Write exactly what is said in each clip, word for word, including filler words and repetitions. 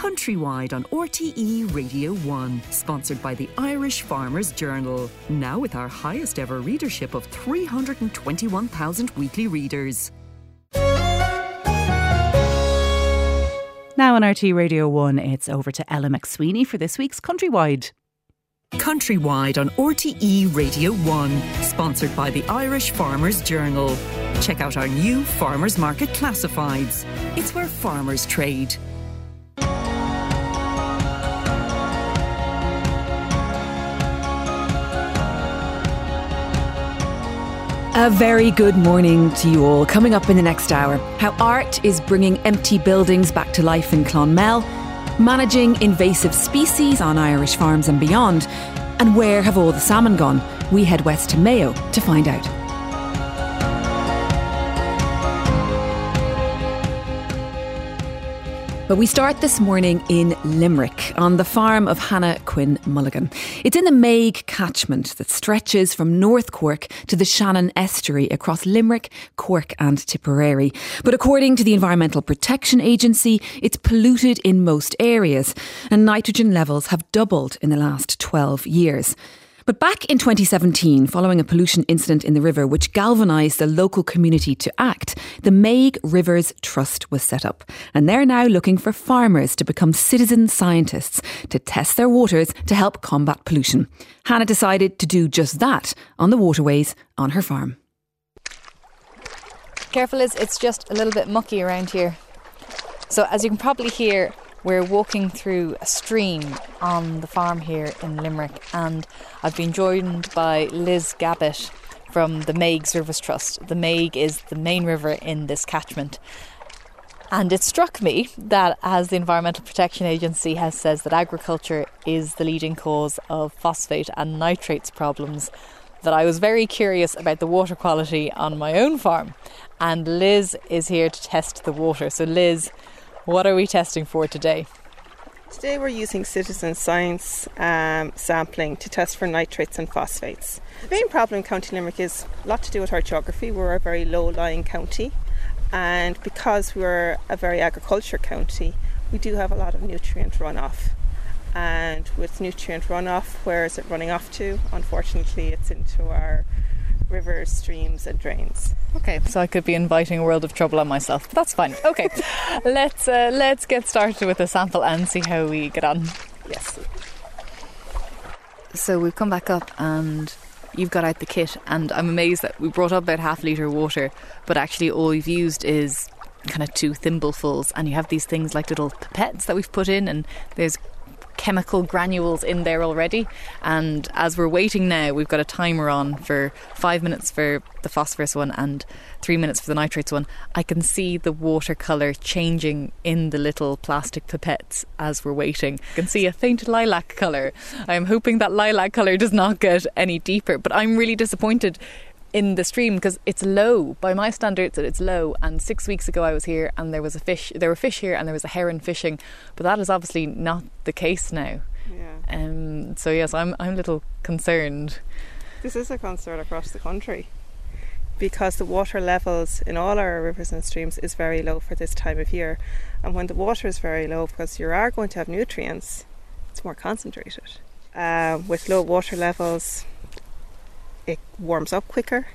Countrywide on R T E Radio one, sponsored by the Irish Farmers Journal. Now with our highest ever readership of three hundred twenty-one thousand weekly readers. Now on R T E Radio one, it's over to Ella McSweeney for this week's Countrywide. Countrywide on R T E Radio one, sponsored by the Irish Farmers Journal. Check out our new Farmers Market Classifieds. It's where farmers trade. A very good morning to you all. Coming up in the next hour, how art is bringing empty buildings back to life in Clonmel, managing invasive species on Irish farms and beyond, and where have all the salmon gone? We head west to Mayo to find out. But we start this morning in Limerick, on the farm of Hannah Quinn Mulligan. It's in the Meigh catchment that stretches from North Cork to the Shannon estuary across Limerick, Cork and Tipperary. But according to the Environmental Protection Agency, it's polluted in most areas, and nitrogen levels have doubled in the last twelve years. But back in twenty seventeen, following a pollution incident in the river which galvanised the local community to act, the Meigh Rivers Trust was set up. And they're now looking for farmers to become citizen scientists to test their waters to help combat pollution. Hannah decided to do just that on the waterways on her farm. Careful, Liz, it's just a little bit mucky around here. So as you can probably hear, we're walking through a stream on the farm here in Limerick, and I've been joined by Liz Gabbett from the Meigh Rivers Trust. The Meigh is the main river in this catchment. And it struck me that, as the Environmental Protection Agency has says that agriculture is the leading cause of phosphate and nitrates problems, that I was very curious about the water quality on my own farm. And Liz is here to test the water. So Liz, what are we testing for today? Today we're using citizen science um, sampling to test for nitrates and phosphates. The main problem in County Limerick is a lot to do with our geography. We're a very low-lying county, and because we're a very agriculture county, we do have a lot of nutrient runoff. And with nutrient runoff, where is it running off to? Unfortunately, it's into our rivers, streams and drains. Okay, so I could be inviting a world of trouble on myself, but that's fine. Okay, let's uh, let's get started with the sample and see how we get on. Yes. So we've come back up and you've got out the kit, and I'm amazed that we brought up about half a litre of water, but actually all we've used is kind of two thimblefuls, and you have these things like little pipettes that we've put in, and there's chemical granules in there already. And as we're waiting now, we've got a timer on for five minutes for the phosphorus one and three minutes for the nitrates one. I can see the water colour changing in the little plastic pipettes as we're waiting. I can see a faint lilac colour. I'm hoping that lilac colour does not get any deeper, but I'm really disappointed in the stream because it's low. By my standards, it's low. And six weeks ago I was here and there was a fish there were fish here and there was a heron fishing, but that is obviously not the case now. Yeah. Um so yes, I'm I'm a little concerned. This is a concern across the country because the water levels in all our rivers and streams is very low for this time of year. And when the water is very low, because you are going to have nutrients, it's more concentrated. Uh, with low water levels, it warms up quicker,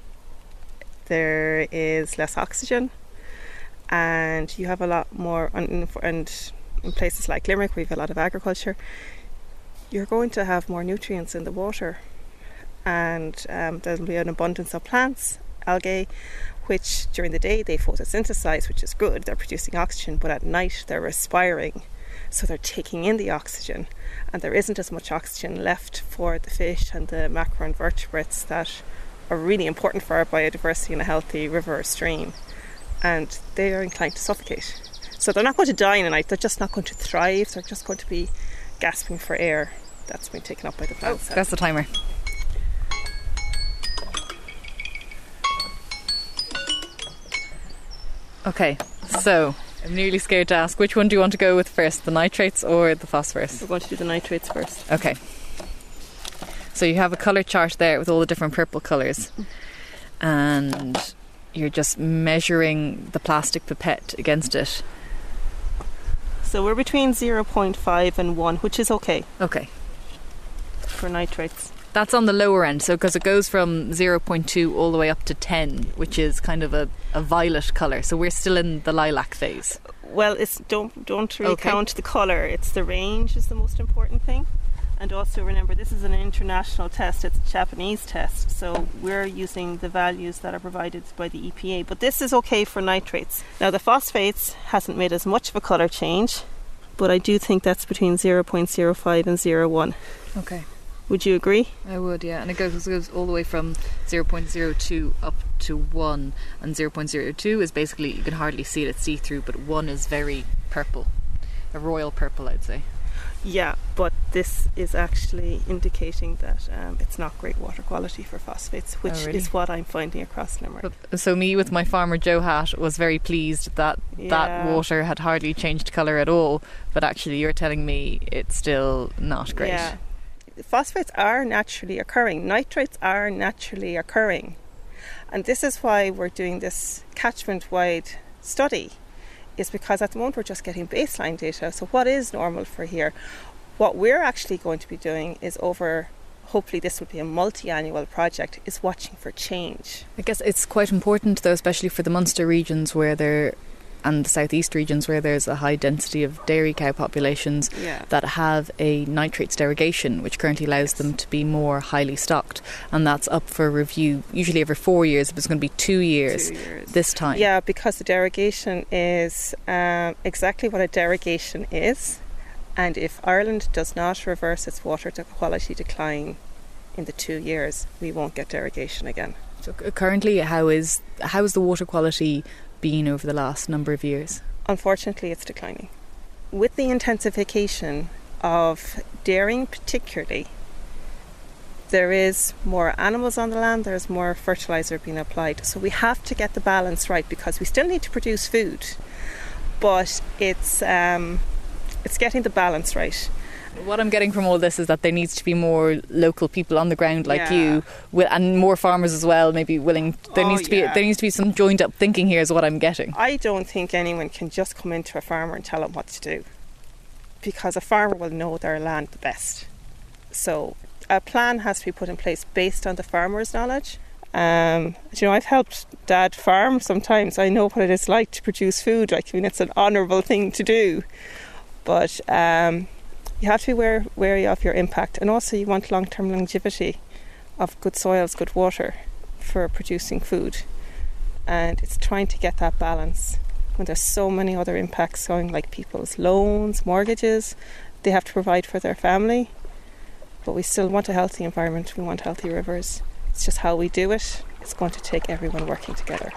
there is less oxygen, and you have a lot more, and in places like Limerick where we have a lot of agriculture, you're going to have more nutrients in the water, and um, there'll be an abundance of plants, algae, which during the day they photosynthesize, which is good, they're producing oxygen, but at night they're respiring. So they're taking in the oxygen, and there isn't as much oxygen left for the fish and the macroinvertebrates that are really important for our biodiversity in a healthy river or stream, and they are inclined to suffocate. So they're not going to die in a night, they're just not going to thrive, they're just going to be gasping for air. That's been taken up by the plants. Oh, that's the timer. Okay, so I'm nearly scared to ask, which one do you want to go with first, the nitrates or the phosphorus? We're going to do the nitrates first. Okay. So you have a colour chart there with all the different purple colours, and you're just measuring the plastic pipette against it. So we're between zero point five and one, which is okay. Okay. For nitrates. That's on the lower end, so because it goes from zero point two all the way up to ten, which is kind of a, a violet colour. So we're still in the lilac phase. Well, it's don't don't really okay. count the colour. It's the range is the most important thing. And also remember, this is an international test. It's a Japanese test. So we're using the values that are provided by the E P A. But this is okay for nitrates. Now, the phosphates hasn't made as much of a colour change, but I do think that's between zero point zero five and zero point one. Okay. Would you agree? I would, yeah. And it goes, goes all the way from zero point zero two up to one. And zero point zero two is basically, you can hardly see it, it's see-through, but one is very purple. A royal purple, I'd say. Yeah, but this is actually indicating that um, it's not great water quality for phosphates, which oh, really? is what I'm finding across Limerick. So me with my Farmer Joe hat was very pleased that yeah. that water had hardly changed colour at all, but actually you're telling me it's still not great. Yeah. Phosphates are naturally occurring. Nitrates are naturally occurring. And this is why we're doing this catchment-wide study, is because at the moment we're just getting baseline data. So what is normal for here? What we're actually going to be doing is over, hopefully this will be a multi-annual project, is watching for change. I guess it's quite important though, especially for the Munster regions where there and the southeast regions where there's a high density of dairy cow populations yeah. that have a nitrates derogation, which currently allows yes. them to be more highly stocked, and that's up for review usually every four years, but it's going to be two years, two years this time. Yeah, because the derogation is um, exactly what a derogation is, and if Ireland does not reverse its water quality decline in the two years, we won't get derogation again. So currently, how is how is the water quality been over the last number of years? Unfortunately, it's declining. With the intensification of dairying particularly, there is more animals on the land, there's more fertiliser being applied. So we have to get the balance right, because we still need to produce food, but it's um, it's getting the balance right. What I'm getting from all this is that there needs to be more local people on the ground like yeah. you, and more farmers as well, maybe willing. There oh, needs to be yeah. there needs to be some joined up thinking here is what I'm getting. I don't think anyone can just come into a farmer and tell him what to do, because a farmer will know their land the best. So a plan has to be put in place based on the farmer's knowledge. Um, you know, I've helped Dad farm sometimes. I know what it is like to produce food. Like, I mean, it's an honourable thing to do, but um, you have to be wary, wary of your impact, and also you want long-term longevity of good soils, good water for producing food, and it's trying to get that balance when there's so many other impacts going, like people's loans, mortgages, they have to provide for their family, but we still want a healthy environment, we want healthy rivers. It's just how we do it. It's going to take everyone working together.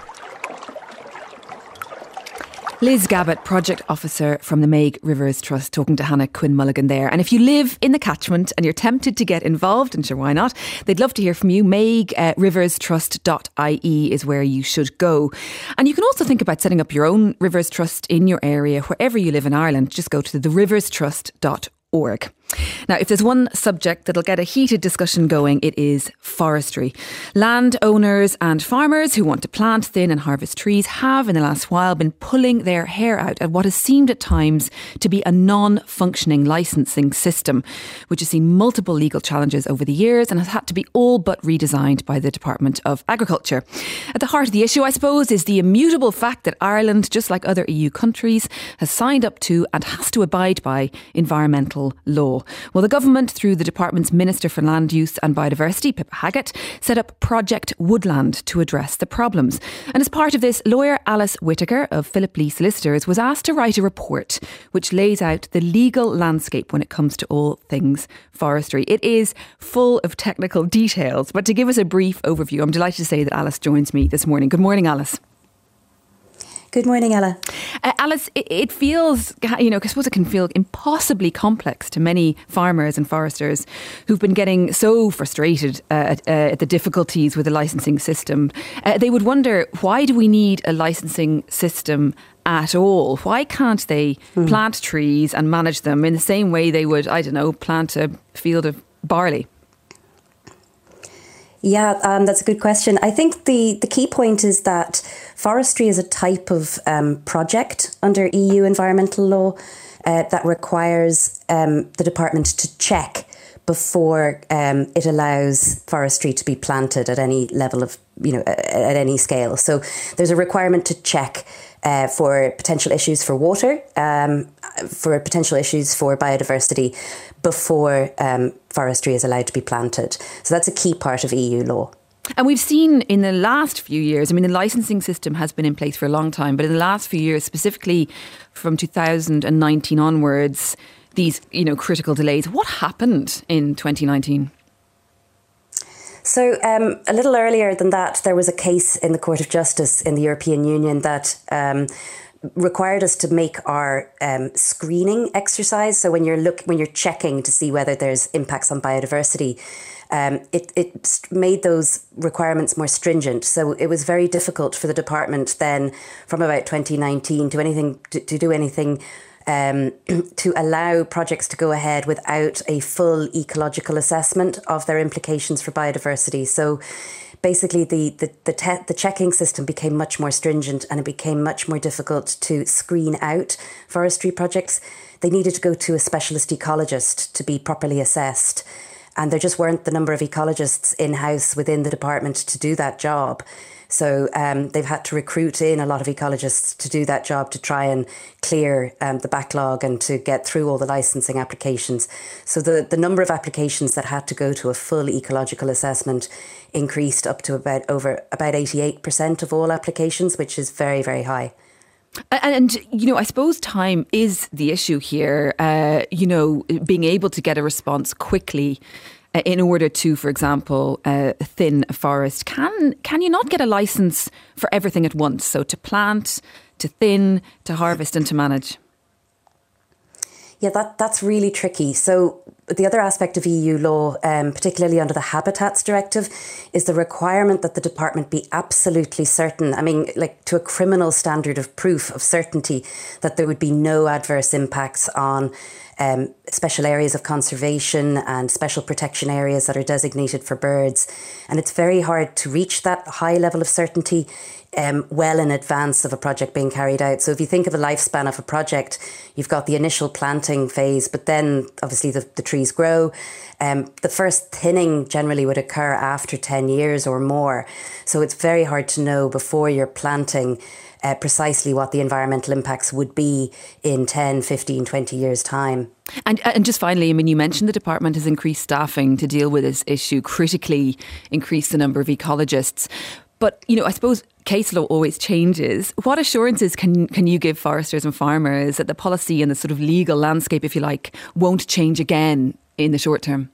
Liz Gabbett, Project Officer from the Meigh Rivers Trust, talking to Hannah Quinn Mulligan there. And if you live in the catchment and you're tempted to get involved, and sure, why not, they'd love to hear from you. Meigh Rivers Trust dot I E is where you should go. And you can also think about setting up your own Rivers Trust in your area, wherever you live in Ireland. Just go to the rivers trust dot org. Now, if there's one subject that'll get a heated discussion going, it is forestry. Landowners and farmers who want to plant, thin and harvest trees have in the last while been pulling their hair out at what has seemed at times to be a non-functioning licensing system, which has seen multiple legal challenges over the years and has had to be all but redesigned by the Department of Agriculture. At the heart of the issue, I suppose, is the immutable fact that Ireland, just like other E U countries, has signed up to and has to abide by environmental law. Well, the government, through the department's Minister for Land Use and Biodiversity, Pippa Haggett, set up Project Woodland to address the problems. And as part of this, lawyer Alice Whittaker of Philip Lee Solicitors was asked to write a report which lays out the legal landscape when it comes to all things forestry. It is full of technical details, but to give us a brief overview, I'm delighted to say that Alice joins me this morning. Good morning, Alice. Good morning, Ella. Uh, Alice, it, it feels, you know, I suppose it can feel impossibly complex to many farmers and foresters who've been getting so frustrated uh, at, uh, at the difficulties with the licensing system. Uh, they would wonder, why do we need a licensing system at all? Why can't they mm. plant trees and manage them in the same way they would, I don't know, plant a field of barley? Yeah, um, that's a good question. I think the, the key point is that forestry is a type of um, project under E U environmental law uh, that requires um, the department to check before um, it allows forestry to be planted at any level of, you know, at any scale. So there's a requirement to check uh, for potential issues for water, um, for potential issues for biodiversity before um, forestry is allowed to be planted. So that's a key part of E U law. And we've seen in the last few years, I mean, the licensing system has been in place for a long time, but in the last few years, specifically from two thousand nineteen onwards, these, you know, critical delays. What happened in twenty nineteen? So um, a little earlier than that, there was a case in the Court of Justice in the European Union that um, required us to make our um, screening exercise. So when you're look when you're checking to see whether there's impacts on biodiversity, um, it, it made those requirements more stringent. So it was very difficult for the department then, from about twenty nineteen, to anything to, to do anything. Um, to allow projects to go ahead without a full ecological assessment of their implications for biodiversity. So basically the the the, te- the checking system became much more stringent, and it became much more difficult to screen out forestry projects. They needed to go to a specialist ecologist to be properly assessed, and there just weren't the number of ecologists in-house within the department to do that job. So um, they've had to recruit in a lot of ecologists to do that job, to try and clear um, the backlog and to get through all the licensing applications. So the, the number of applications that had to go to a full ecological assessment increased up to about over about eighty-eight percent of all applications, which is very, very high. And, you know, I suppose time is the issue here, uh, you know, being able to get a response quickly in order to, for example, uh, thin a forest. Can can you not get a licence for everything at once? So to plant, to thin, to harvest and to manage? Yeah, that that's really tricky. So the other aspect of E U law, um, particularly under the Habitats Directive, is the requirement that the department be absolutely certain, I mean, like to a criminal standard of proof, of certainty, that there would be no adverse impacts on um, special areas of conservation and special protection areas that are designated for birds. And it's very hard to reach that high level of certainty Um, well in advance of a project being carried out. So if you think of a lifespan of a project, you've got the initial planting phase, but then obviously the, the trees grow. Um, the first thinning generally would occur after ten years or more. So it's very hard to know before you're planting uh, precisely what the environmental impacts would be in ten, fifteen, twenty years' time. And and just finally, I mean, you mentioned the department has increased staffing to deal with this issue, critically increased the number of ecologists. But, you know, I suppose case law always changes. What assurances can can you give foresters and farmers that the policy and the sort of legal landscape, if you like, won't change again in the short term?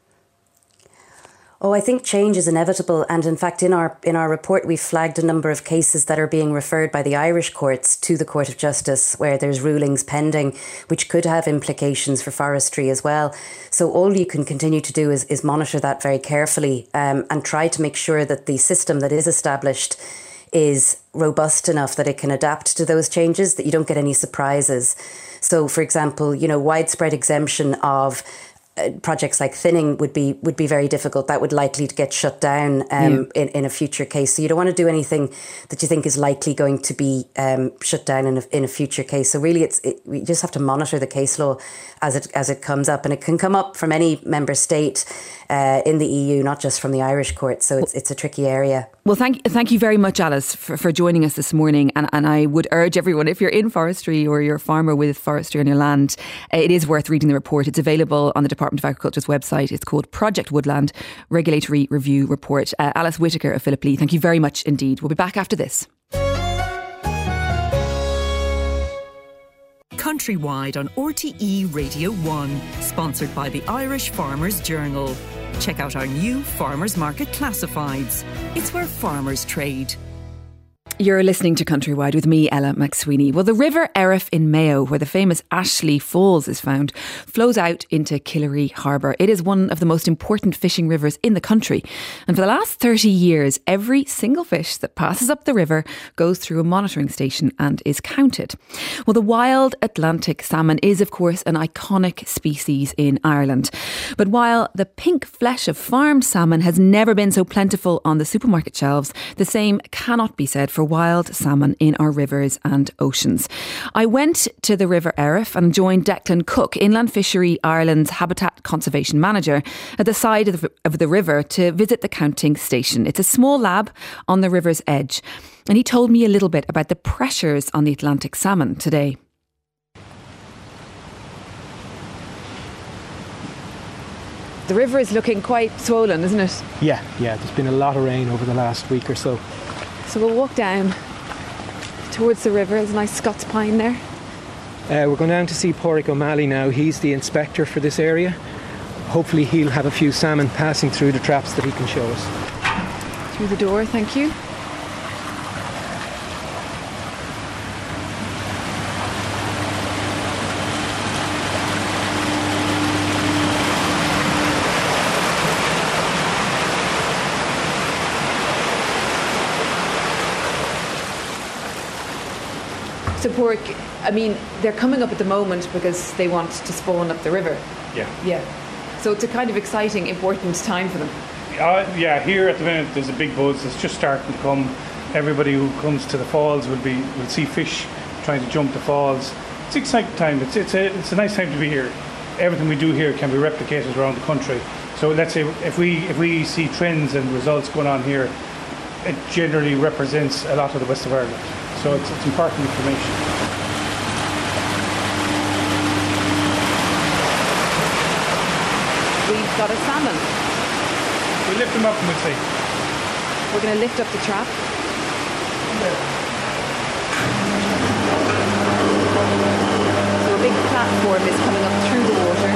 Oh, I think change is inevitable. And in fact, in our in our report, we've flagged a number of cases that are being referred by the Irish courts to the Court of Justice, where there's rulings pending, which could have implications for forestry as well. So all you can continue to do is, is monitor that very carefully um, and try to make sure that the system that is established is robust enough that it can adapt to those changes, that you don't get any surprises. So, for example, you know, widespread exemption of Uh, projects like thinning would be would be very difficult. That would likely to get shut down um, yeah. in, in a future case. So you don't want to do anything that you think is likely going to be um, shut down in a, in a future case. So really, it's it, we just have to monitor the case law as it as it comes up, and it can come up from any member state uh, in the E U, not just from the Irish court. So it's it's a tricky area. Well, thank thank you very much, Alice, for, for joining us this morning. And, and I would urge everyone, if you're in forestry or you're a farmer with forestry on your land, it is worth reading the report. It's available on the Department of Agriculture's website. It's called Project Woodland Regulatory Review Report. Uh, Alice Whittaker of Philip Lee, thank you very much indeed. We'll be back after this. Countrywide on R T E Radio one, sponsored by the Irish Farmers Journal. Check out our new Farmers Market Classifieds. It's where farmers trade. You're listening to Countrywide with me, Ella McSweeney. Well, the River Erith in Mayo, where the famous Ashley Falls is found, flows out into Killary Harbour. It is one of the most important fishing rivers in the country. And for the last thirty years, every single fish that passes up the river goes through a monitoring station and is counted. Well, the wild Atlantic salmon is, of course, an iconic species in Ireland. But while the pink flesh of farmed salmon has never been so plentiful on the supermarket shelves, the same cannot be said for wild salmon in our rivers and oceans. I went to the River Erith and joined Declan Cook, Inland Fishery Ireland's Habitat Conservation Manager, at the side of the, of the river to visit the counting station. It's a small lab on the river's edge. And he told me a little bit about the pressures on the Atlantic salmon today. The river is looking quite swollen, isn't it? Yeah, yeah, there's been a lot of rain over the last week or so. So we'll walk down towards the river. There's a nice Scots pine there. Uh, we're going down to see Pádraig O'Malley now. He's the inspector for this area. Hopefully he'll have a few salmon passing through the traps that he can show us. Through the door, thank you. So Pádraig, I mean, they're coming up at the moment because they want to spawn up the river. Yeah. Yeah. So it's a kind of exciting, important time for them. Uh, yeah, here at the minute there's a big buzz. It's just starting to come. Everybody who comes to the falls will be will see fish trying to jump the falls. It's an exciting time. It's it's a it's a nice time to be here. Everything we do here can be replicated around the country. So let's say if we if we see trends and results going on here, it generally represents a lot of the west of Ireland. So it's, it's important information. We've got a salmon. We lift them up and we'll see. We're going to lift up the trap. So a big platform is coming up through the water.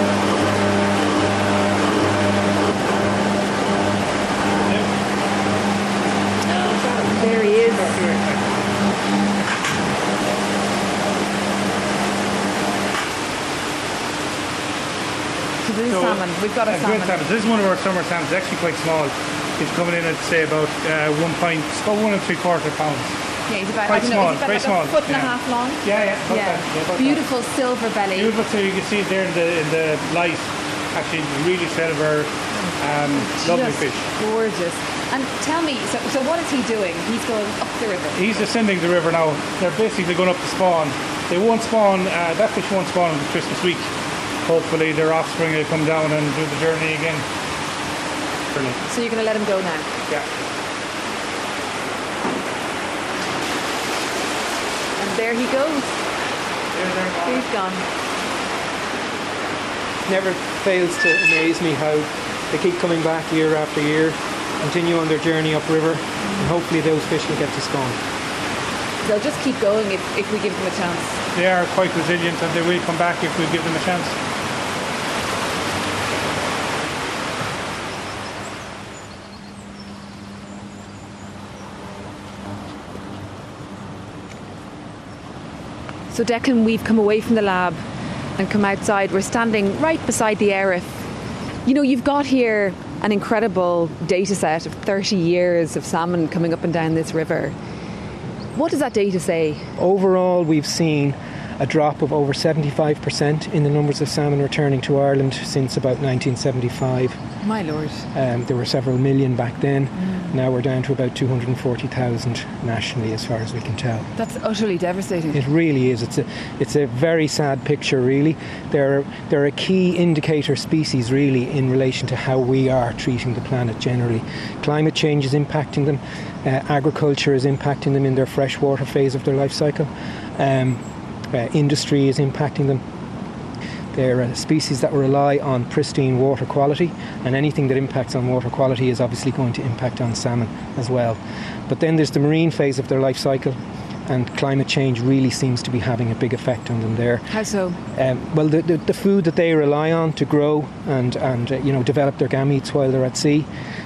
There he is. So this is So, salmon. We've got a uh, salmon. salmon. This is one of our summer salmons. It's actually quite small. He's coming in at say about uh, one point, about one and three quarter pounds. Yeah, he's about, Quite I don't know, small, is he about very like small, a foot and a yeah. half long? Yeah, yeah. about Yeah. that, yeah, about Beautiful silver belly. that. Beautiful. So you can see it there in the in the light. Actually, really silver, um, lovely Just fish. gorgeous. And tell me, so, so what is he doing? He's going up the river. He's ascending the river now. They're basically going up to spawn. They won't spawn. Uh, that fish won't spawn on Christmas week. Hopefully, their offspring will come down and do the journey again. Brilliant. So you're going to let him go now? Yeah. And there he goes. There, there, He's gone. Never fails to amaze me how they keep coming back year after year, continue on their journey upriver, and hopefully those fish will get to spawn. They'll just keep going if, if we give them a chance. They are quite resilient and they will come back if we give them a chance. So Declan, we've come away from the lab and come outside. We're standing right beside the Erith. You know, you've got here an incredible data set of thirty years of salmon coming up and down this river. What does that data say? Overall, we've seen a drop of over seventy-five percent in the numbers of salmon returning to Ireland since about nineteen seventy-five. My lord. Um, there were several million back then. Mm. Now we're down to about two hundred forty thousand nationally, as far as we can tell. That's utterly devastating. It really is. It's a it's a very sad picture, really. They're, they're a key indicator species, really, in relation to how we are treating the planet generally. Climate change is impacting them. Uh, agriculture is impacting them in their freshwater phase of their life cycle. Um, uh, industry is impacting them. They're a species that rely on pristine water quality, and anything that impacts on water quality is obviously going to impact on salmon as well. But then there's the marine phase of their life cycle, and climate change really seems to be having a big effect on them there. How so? Um, well, the, the, the food that they rely on to grow and, and uh, you know, develop their gametes while they're at sea,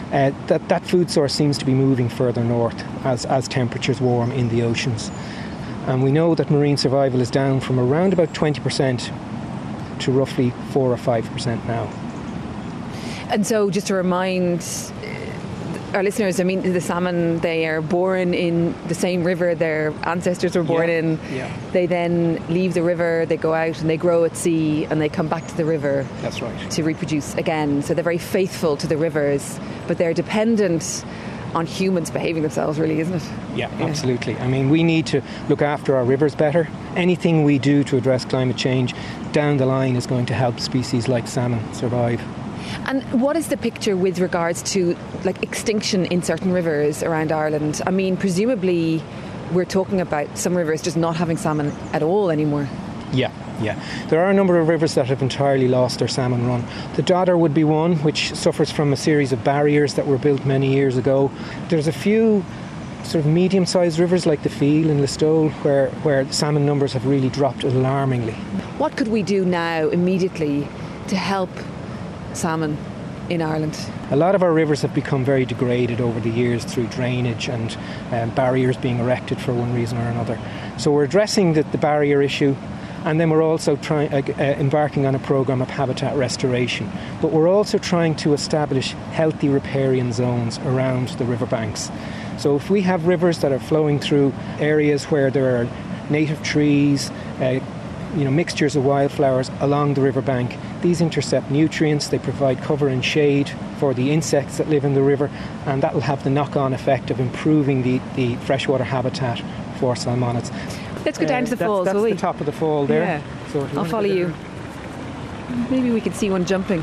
uh, that, that food source seems to be moving further north as, as temperatures warm in the oceans. And we know that marine survival is down from around about twenty percent to roughly four or five percent now. And so just to remind our listeners, I mean, the salmon, they are born in the same river their ancestors were born yeah. in. Yeah. They then leave the river, they go out and they grow at sea and they come back to the river. That's right. To reproduce again. So they're very faithful to the rivers, but they're dependent on humans behaving themselves, really, isn't it? Yeah, yeah, absolutely. I mean, we need to look after our rivers better. Anything we do to address climate change down the line is going to help species like salmon survive. And what is the picture with regards to like extinction in certain rivers around Ireland? I mean, presumably we're talking about some rivers just not having salmon at all anymore. Yeah, yeah. There are a number of rivers that have entirely lost their salmon run. The Dodder would be one, which suffers from a series of barriers that were built many years ago. There's a few sort of medium-sized rivers like the Feel and Listowel where, where salmon numbers have really dropped alarmingly. What could we do now immediately to help salmon in Ireland? A lot of our rivers have become very degraded over the years through drainage and um, barriers being erected for one reason or another. So we're addressing the, the barrier issue, and then we're also trying uh, uh, embarking on a programme of habitat restoration. But we're also trying to establish healthy riparian zones around the riverbanks. So if we have rivers that are flowing through areas where there are native trees, uh, you know, mixtures of wildflowers along the riverbank, these intercept nutrients, they provide cover and shade for the insects that live in the river, and that will have the knock-on effect of improving the, the freshwater habitat for salmonids. Let's go down uh, to the that's, falls, that's will we? the top of the fall there. Yeah. So I'll follow you. Maybe we can see one jumping.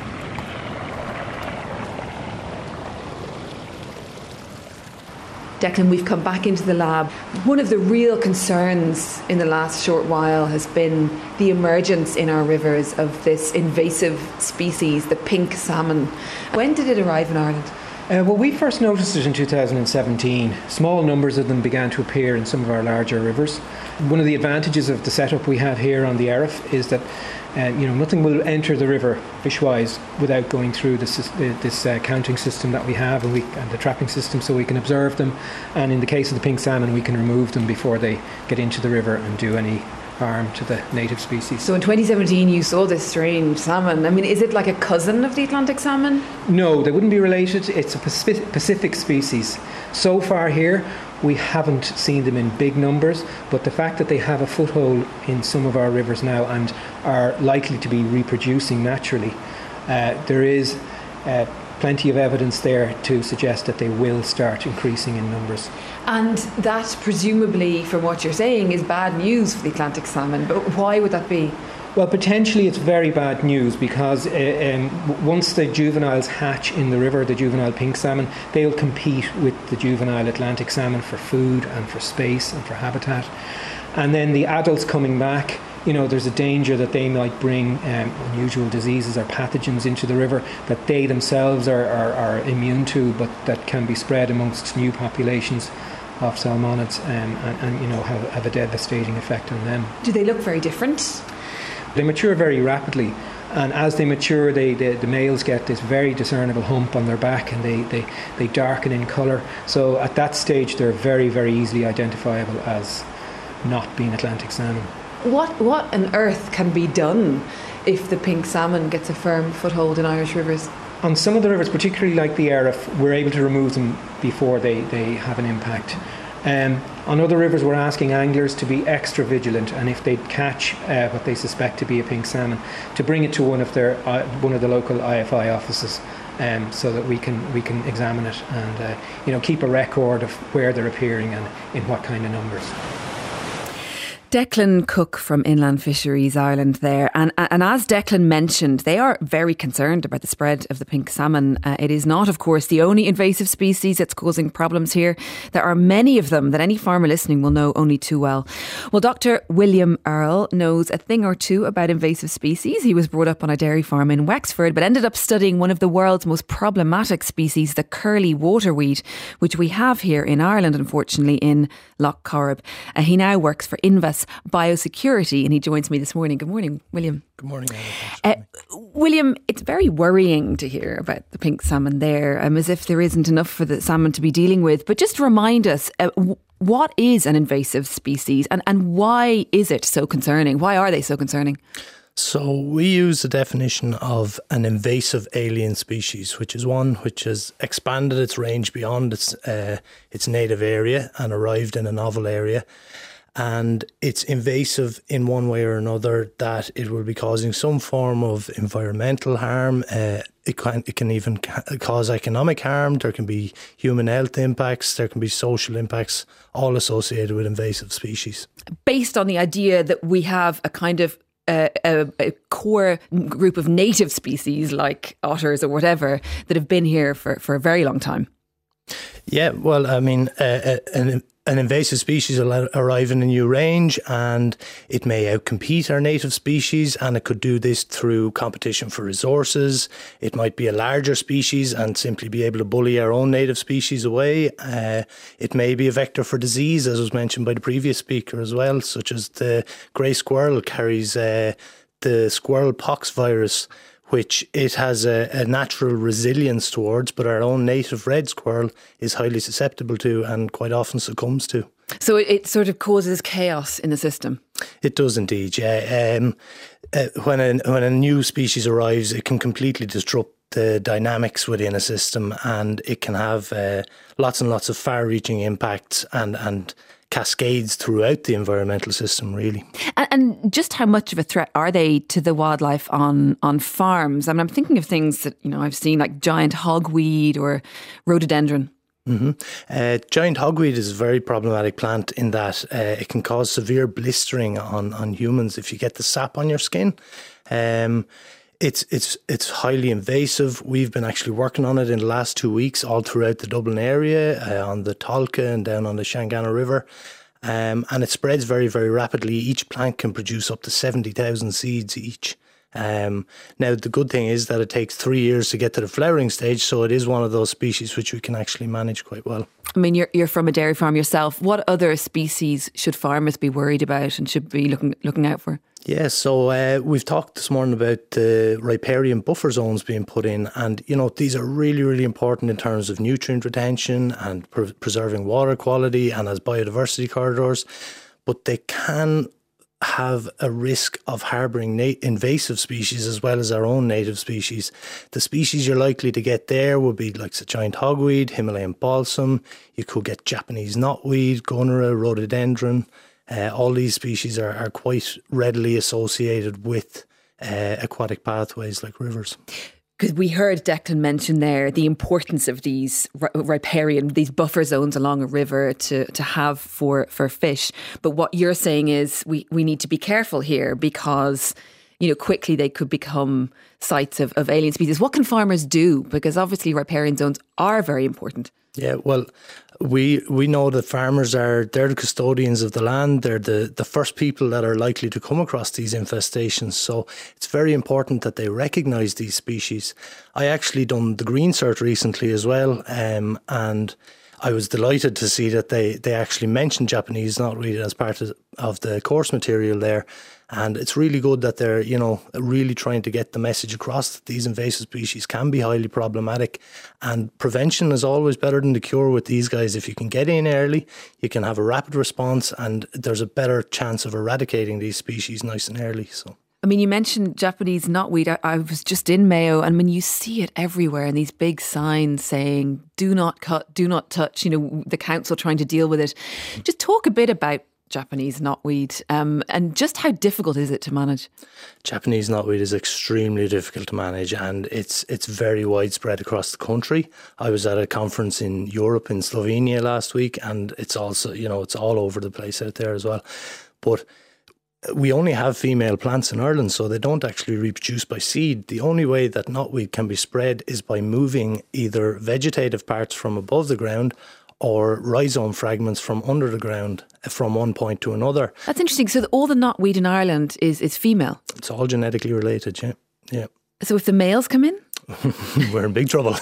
Declan, we've come back into the lab. One of the real concerns in the last short while has been the emergence in our rivers of this invasive species, the pink salmon. When did it arrive in Ireland? Uh, well, we first noticed it in two thousand seventeen. Small numbers of them began to appear in some of our larger rivers. One of the advantages of the setup we have here on the Erith is that Uh, you know, nothing will enter the river fish-wise without going through this this uh, counting system that we have and, we, and the trapping system, so we can observe them. And in the case of the pink salmon, we can remove them before they get into the river and do any harm to the native species. So in twenty seventeen, you saw this strange salmon. I mean, is it like a cousin of the Atlantic salmon? No, they wouldn't be related. It's a Pacific, Pacific species. So far here, we haven't seen them in big numbers, but the fact that they have a foothold in some of our rivers now and are likely to be reproducing naturally, uh, there is uh, plenty of evidence there to suggest that they will start increasing in numbers. And that, presumably, from what you're saying, is bad news for the Atlantic salmon. But why would that be? Well, potentially it's very bad news because uh, um, once the juveniles hatch in the river, the juvenile pink salmon, they'll compete with the juvenile Atlantic salmon for food and for space and for habitat. And then the adults coming back, you know, there's a danger that they might bring um, unusual diseases or pathogens into the river that they themselves are, are, are immune to, but that can be spread amongst new populations of salmonids um, and, and, you know, have, have a devastating effect on them. Do they look very different? They mature very rapidly, and as they mature, they, they, the males get this very discernible hump on their back, and they, they, they darken in colour. So at that stage, they're very, very easily identifiable as not being Atlantic salmon. What, what on earth can be done if the pink salmon gets a firm foothold in Irish rivers? On some of the rivers, particularly like the Erith, we're able to remove them before they, they have an impact. Um, on other rivers, we're asking anglers to be extra vigilant, and if they catch uh, what they suspect to be a pink salmon, to bring it to one of their uh, one of the local I F I offices, um, so that we can we can examine it and uh, you know, keep a record of where they're appearing and in what kind of numbers. Declan Cook from Inland Fisheries Ireland there. And, and as Declan mentioned, they are very concerned about the spread of the pink salmon. Uh, it is not, of course, the only invasive species that's causing problems here. There are many of them that any farmer listening will know only too well. Well, Doctor William Earle knows a thing or two about invasive species. He was brought up on a dairy farm in Wexford, but ended up studying one of the world's most problematic species, the curly waterweed, which we have here in Ireland, unfortunately, in Lough Corrib. Uh, he now works for Invus Biosecurity, and he joins me this morning. Good morning, William. Good morning, Anna. Uh, William, it's very worrying to hear about the pink salmon there, um, as if there isn't enough for the salmon to be dealing with. But just remind us, uh, w- what is an invasive species and, and why is it so concerning? Why are they so concerning? So we use the definition of an invasive alien species, which is one which has expanded its range beyond its uh, its native area and arrived in a novel area. And it's invasive in one way or another, that it will be causing some form of environmental harm. Uh, it can it can even ca- cause economic harm. There can be human health impacts. There can be social impacts, all associated with invasive species. Based on the idea that we have a kind of uh, a, a core group of native species like otters or whatever that have been here for, for a very long time. Yeah, well, I mean, uh, an An invasive species will arrive in a new range and it may outcompete our native species, and it could do this through competition for resources. It might be a larger species and simply be able to bully our own native species away. Uh, it may be a vector for disease, as was mentioned by the previous speaker as well, such as the grey squirrel carries uh, the squirrel pox virus, which it has a, a natural resilience towards, but our own native red squirrel is highly susceptible to and quite often succumbs to. So it, it sort of causes chaos in the system? It does indeed, yeah. Um, uh, when, a, when a new species arrives, it can completely disrupt the dynamics within a system, and it can have uh, lots and lots of far-reaching impacts and, and cascades throughout the environmental system, really. And, and just how much of a threat are they to the wildlife on, on farms? I mean, I'm thinking of things that, you know, I've seen like giant hogweed or rhododendron. Mm-hmm. Uh, giant hogweed is a very problematic plant in that uh, it can cause severe blistering on, on humans if you get the sap on your skin. Um, It's it's it's highly invasive. We've been actually working on it in the last two weeks all throughout the Dublin area, uh, on the Tolka and down on the Shanganagh River. Um, and it spreads very, very rapidly. Each plant can produce up to seventy thousand seeds each. Um, now, the good thing is that it takes three years to get to the flowering stage, so it is one of those species which we can actually manage quite well. I mean, you're you're from a dairy farm yourself. What other species should farmers be worried about and should be looking looking out for? Yeah, so uh, we've talked this morning about the riparian buffer zones being put in, and you know these are really, really important in terms of nutrient retention and pre- preserving water quality and as biodiversity corridors, but they can have a risk of harbouring na- invasive species as well as our own native species. The species you're likely to get there would be like the giant hogweed, Himalayan balsam. You could get Japanese knotweed, Gunnera, rhododendron. Uh, all these species are, are quite readily associated with uh, aquatic pathways like rivers. Because we heard Declan mention there the importance of these riparian, these buffer zones along a river to, to have for, for fish. But what you're saying is we, we need to be careful here because, you know, quickly they could become sites of, of alien species. What can farmers do? Because obviously riparian zones are very important. Yeah, well, we we know that farmers are, they're the custodians of the land. They're the, the first people that are likely to come across these infestations. So it's very important that they recognise these species. I actually done the Green Cert recently as well, um, and I was delighted to see that they, they actually mentioned Japanese knotweed as part of, of the course material there. And it's really good that they're, you know, really trying to get the message across that these invasive species can be highly problematic. And prevention is always better than the cure with these guys. If you can get in early, you can have a rapid response and there's a better chance of eradicating these species nice and early. So. I mean, you mentioned Japanese knotweed. I, I was just in Mayo, and when you see it everywhere and these big signs saying, do not cut, do not touch, you know, the council trying to deal with it. Just talk a bit about Japanese knotweed um, and just how difficult is it to manage? Japanese knotweed is extremely difficult to manage, and it's it's very widespread across the country. I was at a conference in Europe, in Slovenia last week, and it's also, you know, it's all over the place out there as well. But we only have female plants in Ireland, so they don't actually reproduce by seed. The only way that knotweed can be spread is by moving either vegetative parts from above the ground or rhizome fragments from under the ground from one point to another. That's interesting. So all the knotweed in Ireland is, is female? It's all genetically related, yeah. yeah. So if the males come in? we're in big trouble.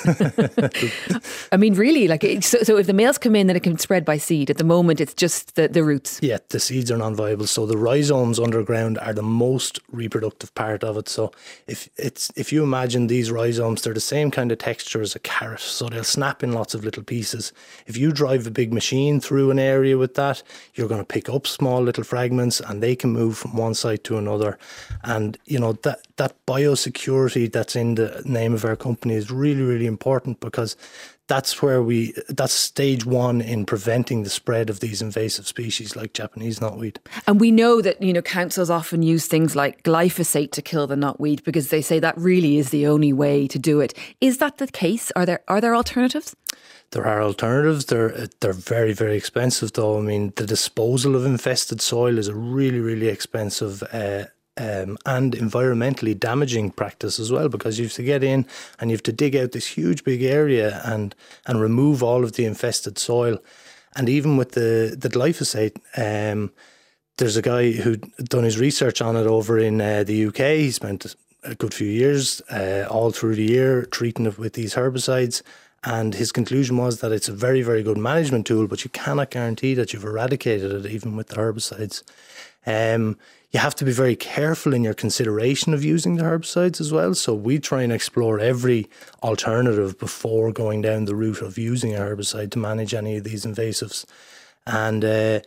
I mean, really, like so, so if the males come in, then it can spread by seed. At the moment, it's just the, the roots. Yeah, the seeds are non-viable. So the rhizomes underground are the most reproductive part of it. So if it's if you imagine these rhizomes, they're the same kind of texture as a carrot. So they'll snap in lots of little pieces. If you drive a big machine through an area with that, you're going to pick up small little fragments, and they can move from one site to another. And you know that that biosecurity that's in the name of our company is really, really important, because that's where we, that's stage one in preventing the spread of these invasive species like Japanese knotweed. And we know that, you know, councils often use things like glyphosate to kill the knotweed because they say that really is the only way to do it. Is that the case? Are there are there alternatives? There are alternatives. They're they're very, very expensive though. I mean, the disposal of infested soil is a really, really expensive uh Um, and environmentally damaging practice as well, because you have to get in and you have to dig out this huge big area and and remove all of the infested soil. And even with the, the glyphosate, um, there's a guy who'd done his research on it over in uh, the U K. He spent a good few years uh, all through the year treating it with these herbicides. And his conclusion was that it's a very, very good management tool, but you cannot guarantee that you've eradicated it even with the herbicides. Um, you have to be very careful in your consideration of using the herbicides as well. So we try and explore every alternative before going down the route of using a herbicide to manage any of these invasives. And uh,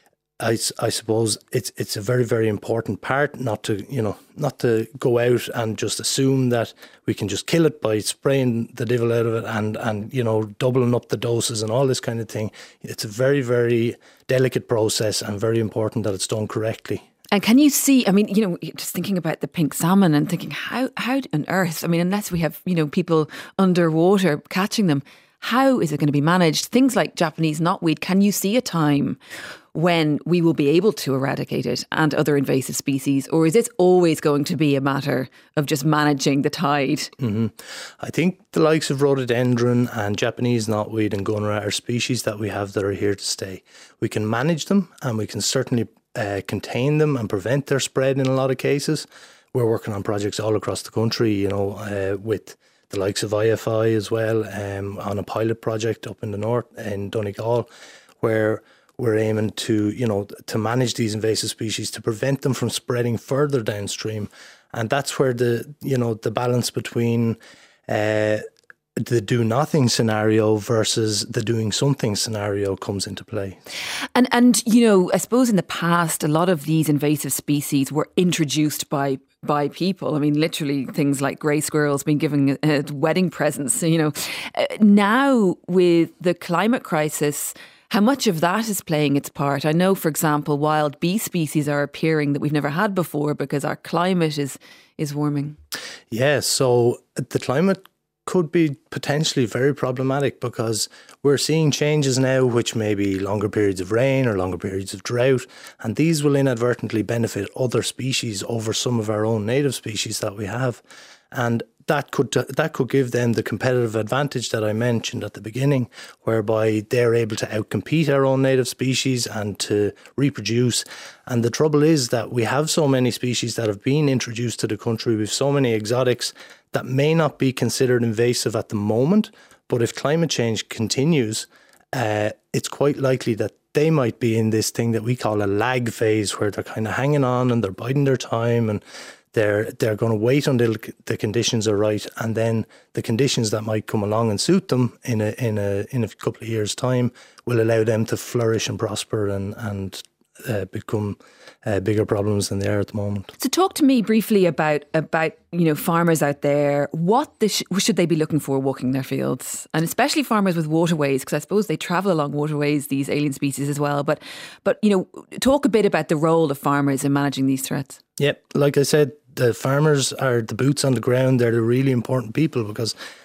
I, I suppose it's it's a very, very important part not to, you know, not to go out and just assume that we can just kill it by spraying the devil out of it and, and, you know, doubling up the doses and all this kind of thing. It's a very, very delicate process and very important that it's done correctly. And can you see, I mean, you know, just thinking about the pink salmon and thinking how, how on earth, I mean, unless we have, you know, people underwater catching them, how is it going to be managed? Things like Japanese knotweed, can you see a time when we will be able to eradicate it and other invasive species? Or is it always going to be a matter of just managing the tide? Mm-hmm. I think the likes of rhododendron and Japanese knotweed and gunra are species that we have that are here to stay. We can manage them and we can certainly uh, contain them and prevent their spread in a lot of cases. We're working on projects all across the country, you know, uh, with the likes of I F I as well, um, on a pilot project up in the north in Donegal, where we're aiming to, you know, to manage these invasive species to prevent them from spreading further downstream. And that's where the, you know, the balance between uh, the do nothing scenario versus the doing something scenario comes into play. And, and you know, I suppose in the past, a lot of these invasive species were introduced by by people. I mean, literally things like grey squirrels being given uh, wedding presents, you know. Uh, now with the climate crisis, how much of that is playing its part? I know, for example, wild bee species are appearing that we've never had before because our climate is is warming. Yeah, so the climate could be potentially very problematic because we're seeing changes now which may be longer periods of rain or longer periods of drought, and these will inadvertently benefit other species over some of our own native species that we have. And that could that could give them the competitive advantage that I mentioned at the beginning, whereby they're able to outcompete our own native species and to reproduce. And the trouble is that we have so many species that have been introduced to the country. We have so many exotics that may not be considered invasive at the moment, but if climate change continues, uh, it's quite likely that they might be in this thing that we call a lag phase, where they're kind of hanging on and they're biding their time and They're they're going to wait until the conditions are right, and then the conditions that might come along and suit them in a in a in a couple of years' time will allow them to flourish and prosper and and uh, become uh, bigger problems than they are at the moment. So, talk to me briefly about about you know farmers out there. What the sh- should they be looking for walking their fields, and especially farmers with waterways, because I suppose they travel along waterways, these alien species as well. But but you know, talk a bit about the role of farmers in managing these threats. Yep, like I said, the farmers are the boots on the ground. They're the really important people because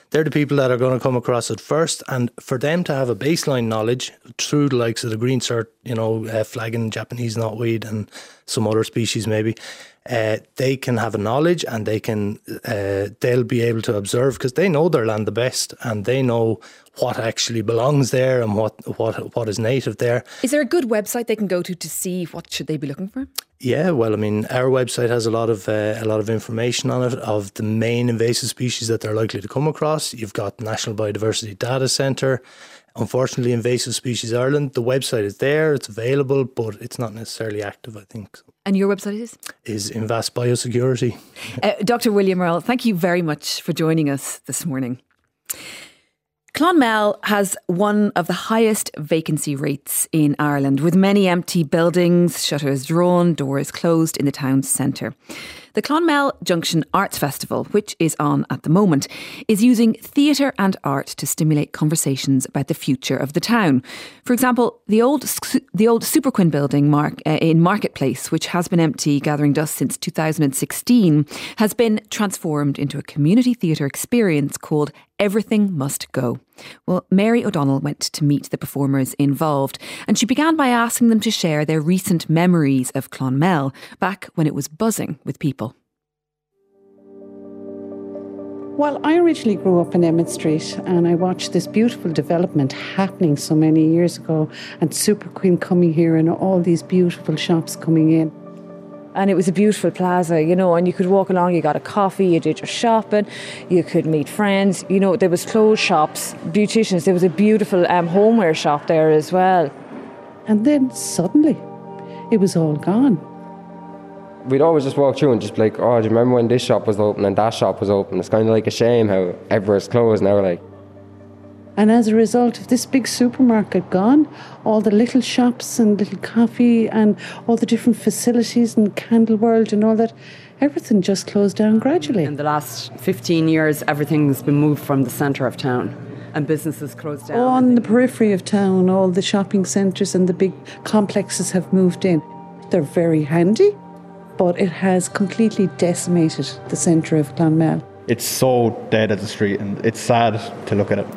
they're the people that are going to come across it first, and for them to have a baseline knowledge through the likes of the Green Cert, you know, uh, flagging Japanese knotweed and some other species maybe, uh, they can have a knowledge and they can uh, they'll be able to observe, because they know their land the best and they know what actually belongs there and what what what is native there. Is there a good website they can go to to see what should they be looking for? Yeah, well, I mean, our website has a lot of uh, a lot of information on it of the main invasive species that they're likely to come across. You've got National Biodiversity Data Centre. Unfortunately, Invasive Species Ireland, the website is there, it's available, but it's not necessarily active, I think. And your website is? Is Invast Biosecurity. Uh, Doctor William Earl, thank you very much for joining us this morning. Clonmel has one of the highest vacancy rates in Ireland, with many empty buildings, shutters drawn, doors closed in the town's centre. The Clonmel Junction Arts Festival, which is on at the moment, is using theatre and art to stimulate conversations about the future of the town. For example, the old the old Superquinn building mark, uh, in Marketplace, which has been empty gathering dust since two thousand sixteen, has been transformed into a community theatre experience called Everything Must Go. Well, Mary O'Donnell went to meet the performers involved, and she began by asking them to share their recent memories of Clonmel back when it was buzzing with people. Well, I originally grew up in Emmett Street, and I watched this beautiful development happening so many years ago, and Superquinn coming here and all these beautiful shops coming in. And it was a beautiful plaza, you know, and you could walk along, you got a coffee, you did your shopping, you could meet friends. You know, there was clothes shops, beauticians, there was a beautiful um, homeware shop there as well. And then suddenly, it was all gone. We'd always just walk through and just be like, oh, do you remember when this shop was open and that shop was open? It's kind of like a shame how everywhere's closed now, like. And as a result of this big supermarket gone, all the little shops and little coffee and all the different facilities and Candle World and all that, everything just closed down gradually. In the last fifteen years, everything's been moved from the centre of town and businesses closed down. On the periphery of town, all the shopping centres and the big complexes have moved in. They're very handy, but it has completely decimated the centre of Clonmel. It's so dead at the street and it's sad to look at it.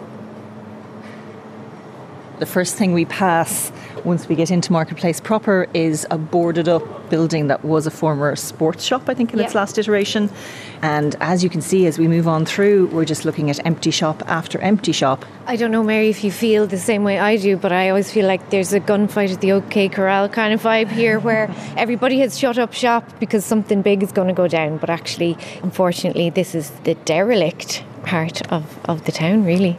The first thing we pass once we get into Marketplace proper is a boarded up building that was a former sports shop, I think, in yep. its last iteration. And as you can see, as we move on through, we're just looking at empty shop after empty shop. I don't know, Mary, if you feel the same way I do, but I always feel like there's a gunfight at the OK Corral kind of vibe here, where everybody has shut up shop because something big is going to go down. But actually, unfortunately, this is the derelict part of, of the town, really.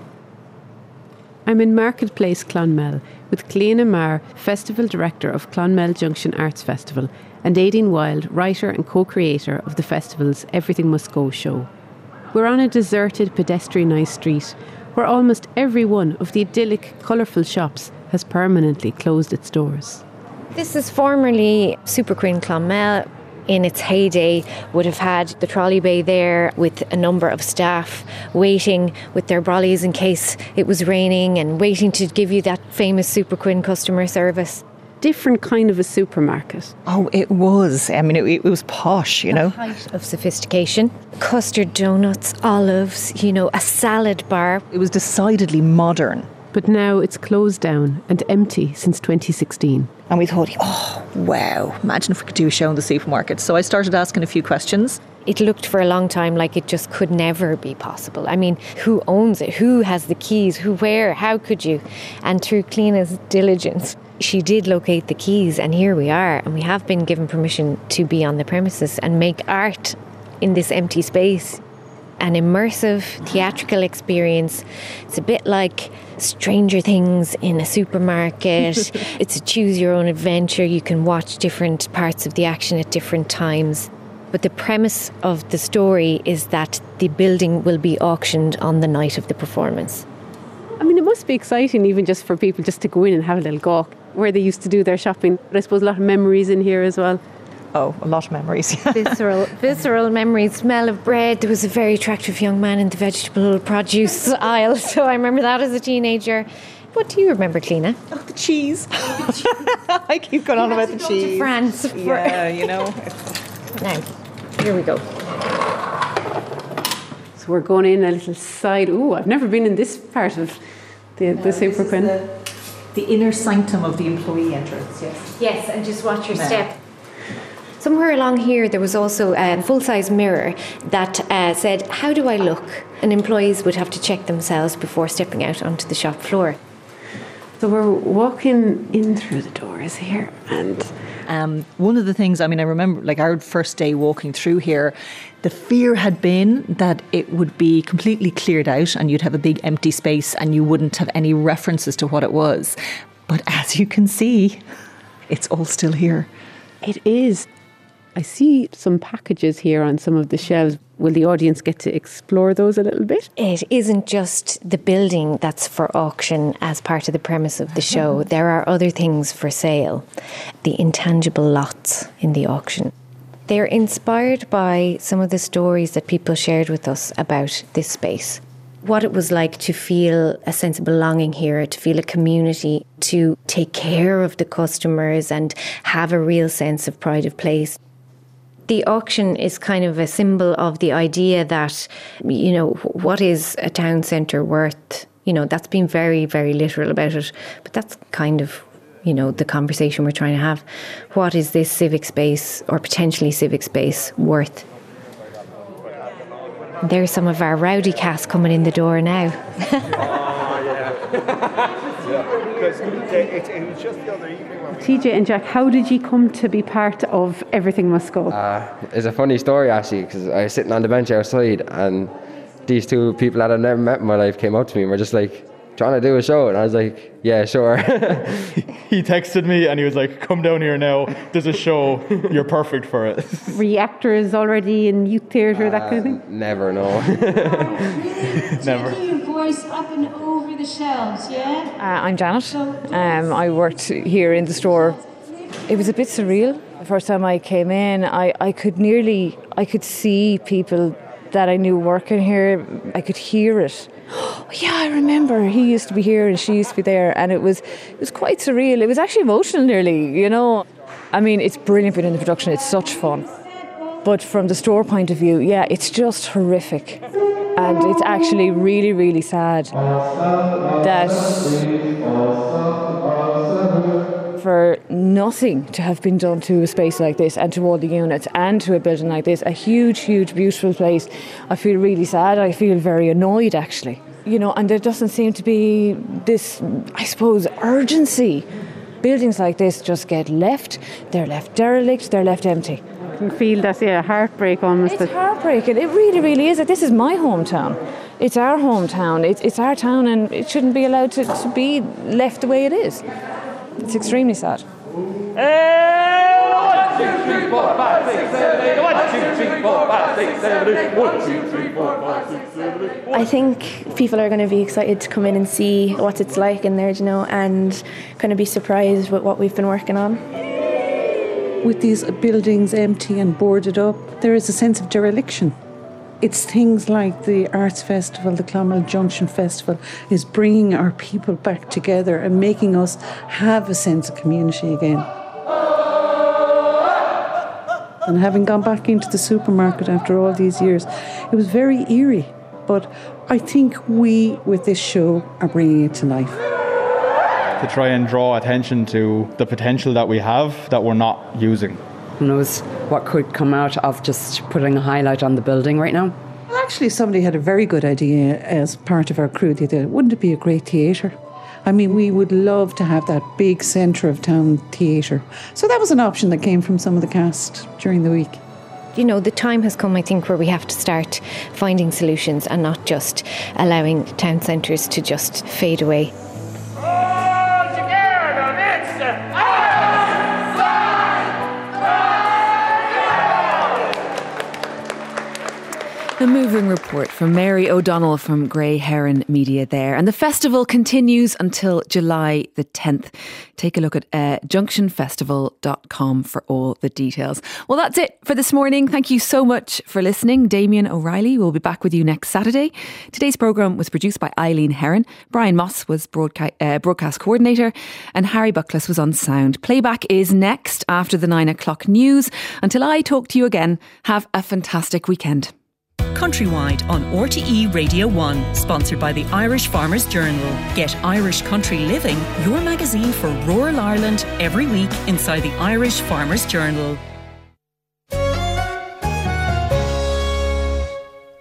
I'm in Marketplace, Clonmel, with Cliona Marr, Festival Director of Clonmel Junction Arts Festival, and Aideen Wild, writer and co-creator of the festival's Everything Must Go show. We're on a deserted, pedestrianised street where almost every one of the idyllic, colourful shops has permanently closed its doors. This is formerly Superquinn Clonmel. In its heyday, would have had the trolley bay there with a number of staff waiting with their brollies in case it was raining and waiting to give you that famous Superquinn customer service. Different kind of a supermarket. Oh, it was. I mean, it, it was posh, you know. The height of sophistication. Custard donuts, olives, you know, a salad bar. It was decidedly modern. But now it's closed down and empty since twenty sixteen. And we thought, oh, wow, imagine if we could do a show in the supermarket. So I started asking a few questions. It looked for a long time like it just could never be possible. I mean, who owns it? Who has the keys? Who, where? How could you? And through Cliona's diligence, she did locate the keys, and here we are. And we have been given permission to be on the premises and make art in this empty space. An immersive theatrical experience. It's a bit like Stranger Things in a supermarket. It's a choose your own adventure. You can watch different parts of the action at different times. But the premise of the story is that the building will be auctioned on the night of the performance. I mean, it must be exciting even just for people just to go in and have a little gawk where they used to do their shopping. But I suppose a lot of memories in here as well. Oh, a lot of memories. visceral, visceral memories. Smell of bread. There was a very attractive young man in the vegetable produce aisle, so I remember that as a teenager. What do you remember, Cliona? Oh, the cheese. I keep going on about the cheese. To France. For yeah, you know. Now, here we go. So we're going in a little side. Ooh, I've never been in this part of the, no, the Super Quinn. The, the inner sanctum of the employee entrance, yes. Yes, and just watch your yeah. step. Somewhere along here there was also a full-size mirror that uh, said, how do I look? And employees would have to check themselves before stepping out onto the shop floor. So we're walking in through the doors here, and um, one of the things, I mean, I remember like our first day walking through here, the fear had been that it would be completely cleared out and you'd have a big empty space and you wouldn't have any references to what it was. But as you can see, it's all still here. It is. I see some packages here on some of the shelves. Will the audience get to explore those a little bit? It isn't just the building that's for auction as part of the premise of the show. There are other things for sale. The intangible lots in the auction. They're inspired by some of the stories that people shared with us about this space. What it was like to feel a sense of belonging here, to feel a community, to take care of the customers and have a real sense of pride of place. The auction is kind of a symbol of the idea that, you know, what is a town centre worth? You know, that's been very, very literal about it. But that's kind of, you know, the conversation we're trying to have. What is this civic space or potentially civic space worth? There's some of our rowdy cast coming in the door now. T J and Jack, how did you come to be part of Everything Must Go? Uh, it's a funny story actually, because I was sitting on the bench outside and these two people that I've never met in my life came up to me and were just like, trying to do a show, and I was like, yeah, sure. He texted me and he was like, come down here now, there's a show, you're perfect for it. Were you actors already in youth theatre, uh, that kind of thing? Never, no. Never. Your voice up and over the shelves, yeah? Uh, I'm Janet. Um, I worked here in the store. It was a bit surreal. The first time I came in, I, I could nearly, I could see people that I knew working here. I could hear it. Oh, yeah, I remember he used to be here and she used to be there, and it was it was quite surreal. It was actually emotional nearly, you know. I mean, it's brilliant being in the production, it's such fun. But from the store point of view, yeah, it's just horrific. And it's actually really, really sad that for nothing to have been done to a space like this and to all the units and to a building like this, a huge, huge, beautiful place. I feel really sad. I feel very annoyed, actually. You know, and there doesn't seem to be this, I suppose, urgency. Buildings like this just get left. They're left derelict. They're left empty. I can feel that, yeah, heartbreak almost. It's heartbreaking. It really, really is. This is my hometown. It's our hometown. It's, it's our town, and it shouldn't be allowed to, to be left the way it is. It's extremely sad. I think people are going to be excited to come in and see what it's like in there, you know, and kind of be surprised with what we've been working on. With these buildings empty and boarded up, there is a sense of dereliction. It's things like the Arts Festival, the Clonmel Junction Festival, is bringing our people back together and making us have a sense of community again. And having gone back into the supermarket after all these years, it was very eerie. But I think we, with this show, are bringing it to life. To try and draw attention to the potential that we have that we're not using. Who knows what could come out of just putting a highlight on the building right now? Well, actually, somebody had a very good idea as part of our crew the other day. Wouldn't it be a great theatre? I mean, we would love to have that big centre of town theatre. So that was an option that came from some of the cast during the week. You know, the time has come, I think, where we have to start finding solutions and not just allowing town centres to just fade away. A moving report from Mary O'Donnell from Grey Heron Media there. And the festival continues until July the tenth. Take a look at uh, junction festival dot com for all the details. Well, that's it for this morning. Thank you so much for listening. Damien O'Reilly will be back with you next Saturday. Today's programme was produced by Eileen Heron. Brian Moss was broadcast, uh, broadcast coordinator, and Harry Buckles was on sound. Playback is next after the nine o'clock news. Until I talk to you again, have a fantastic weekend. Countrywide on R T E Radio one, sponsored by the Irish Farmers Journal. Get Irish Country Living, your magazine for rural Ireland, every week inside the Irish Farmers Journal.